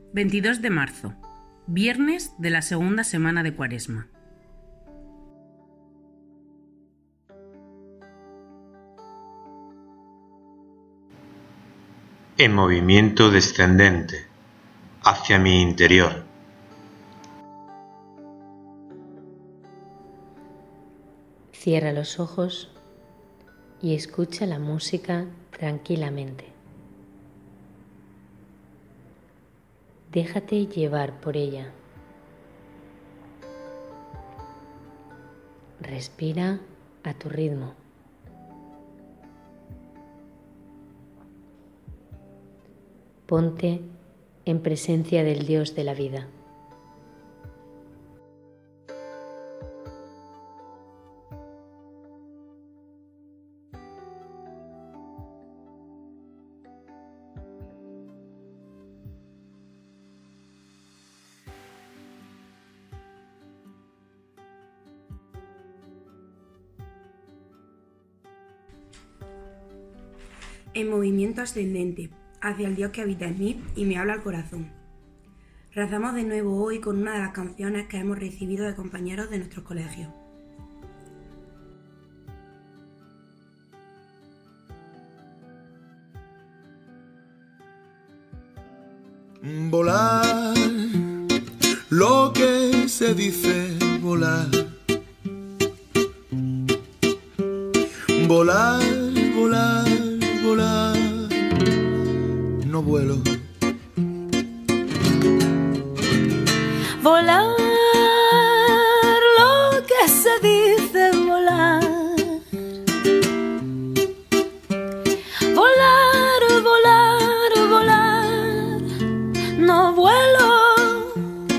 22 de marzo, viernes de la segunda semana de Cuaresma. En movimiento descendente, hacia mi interior. Cierra los ojos y escucha la música tranquilamente. Déjate llevar por ella. Respira a tu ritmo. Ponte en presencia del Dios de la vida. En movimiento ascendente, hacia el Dios que habita en mí y me habla al corazón. Rezamos de nuevo hoy con una de las canciones que hemos recibido de compañeros de nuestros colegios. Volar, lo que se dice volar. Volar, volar, volar, no vuelo. Volar, lo que se dice volar. Volar, volar, volar, no vuelo.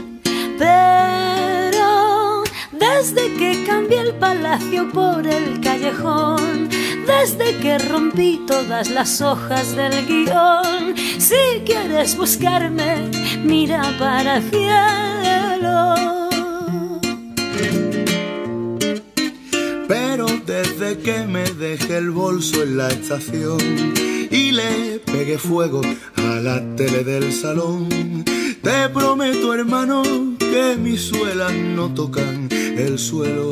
Pero desde que cambié el palacio por el callejón, desde que rompí todas las hojas del guión, si quieres buscarme, mira para el cielo. Pero desde que me dejé el bolso en la estación y le pegué fuego a la tele del salón, te prometo, hermano, que mis suelas no tocan el suelo.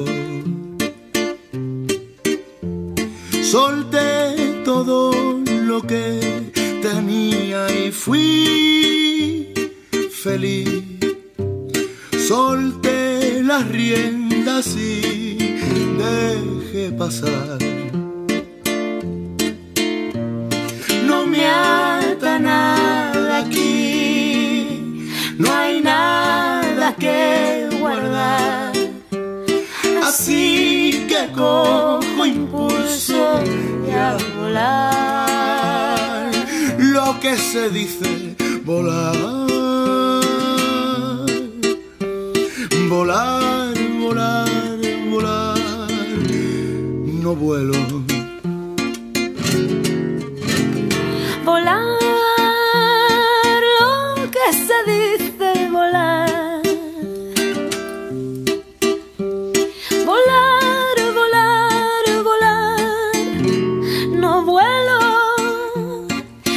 Solté todo lo que tenía y fui feliz. Solté las riendas y dejé pasar. No me ata nada aquí, no hay nada que guardar. Así que cojo impulso y a volar. Lo que se dice volar. Volar, volar, volar, no vuelo. Volar, lo que se dice volar. Volar, volar, volar, no vuelo.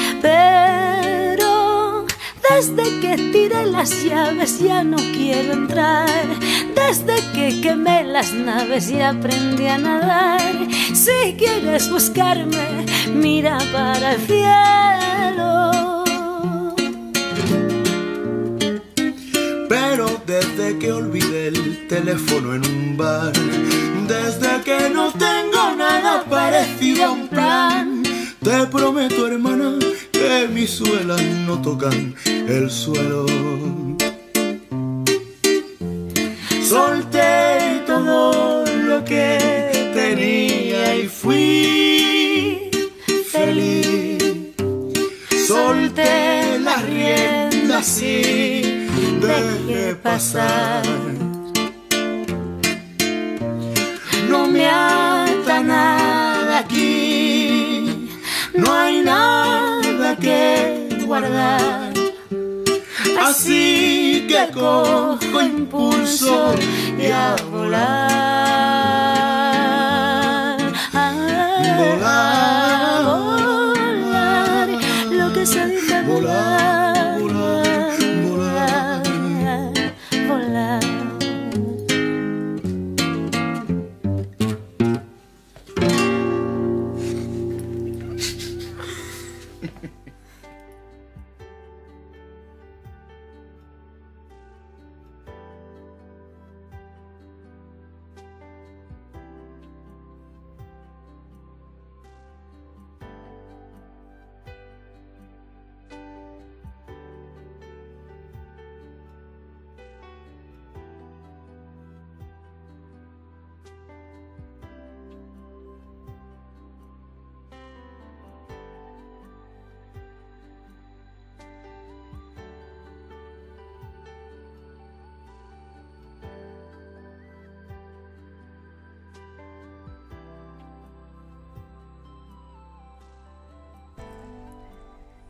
Pero desde que tiré las llaves ya no quiero entrar. Desde que quemé las naves y aprendí a nadar. Si quieres buscarme, mira para el cielo. Pero desde que olvidé el teléfono en un bar, desde que no tengo nada parecido a un plan, te prometo, hermana, que mis suelas no tocan el suelo. Solté todo lo que tenía y fui feliz. Solté las riendas y dejé pasar. No me ata nada aquí, no hay nada que guardar. Así que cojo impulso y a volar. Volar, volar, lo que se dice volar. Volar, volar,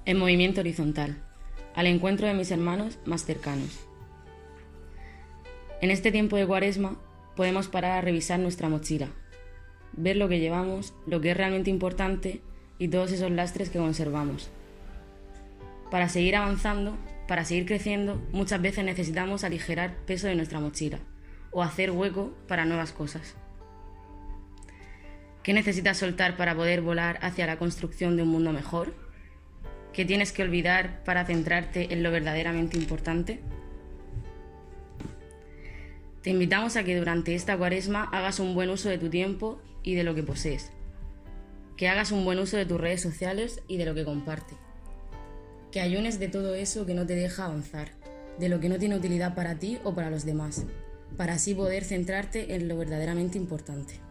En movimiento horizontal, al encuentro de mis hermanos más cercanos. En este tiempo de Cuaresma podemos parar a revisar nuestra mochila, ver lo que llevamos, lo que es realmente importante y todos esos lastres que conservamos. Para seguir avanzando, para seguir creciendo, muchas veces necesitamos aligerar peso de nuestra mochila o hacer hueco para nuevas cosas. ¿Qué necesitas soltar para poder volar hacia la construcción de un mundo mejor? ¿Qué tienes que olvidar para centrarte en lo verdaderamente importante? Te invitamos a que durante esta Cuaresma hagas un buen uso de tu tiempo y de lo que posees. Que hagas un buen uso de tus redes sociales y de lo que compartes. Que ayunes de todo eso que no te deja avanzar, de lo que no tiene utilidad para ti o para los demás, para así poder centrarte en lo verdaderamente importante.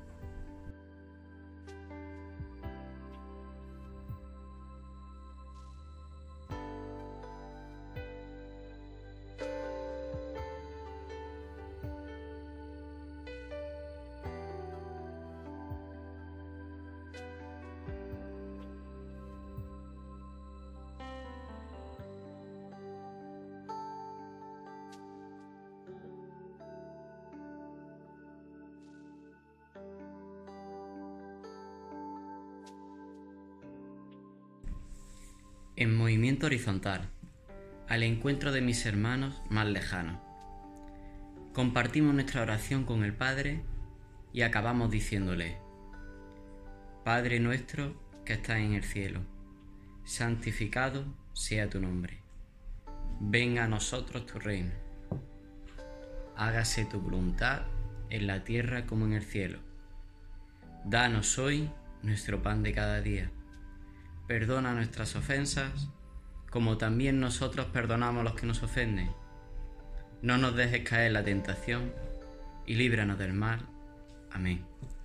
En movimiento horizontal, al encuentro de mis hermanos más lejanos. Compartimos nuestra oración con el Padre y acabamos diciéndole: Padre nuestro que estás en el cielo, santificado sea tu nombre. Venga a nosotros tu reino. Hágase tu voluntad en la tierra como en el cielo. Danos hoy nuestro pan de cada día. Perdona nuestras ofensas, como también nosotros perdonamos a los que nos ofenden. No nos dejes caer en la tentación y líbranos del mal. Amén.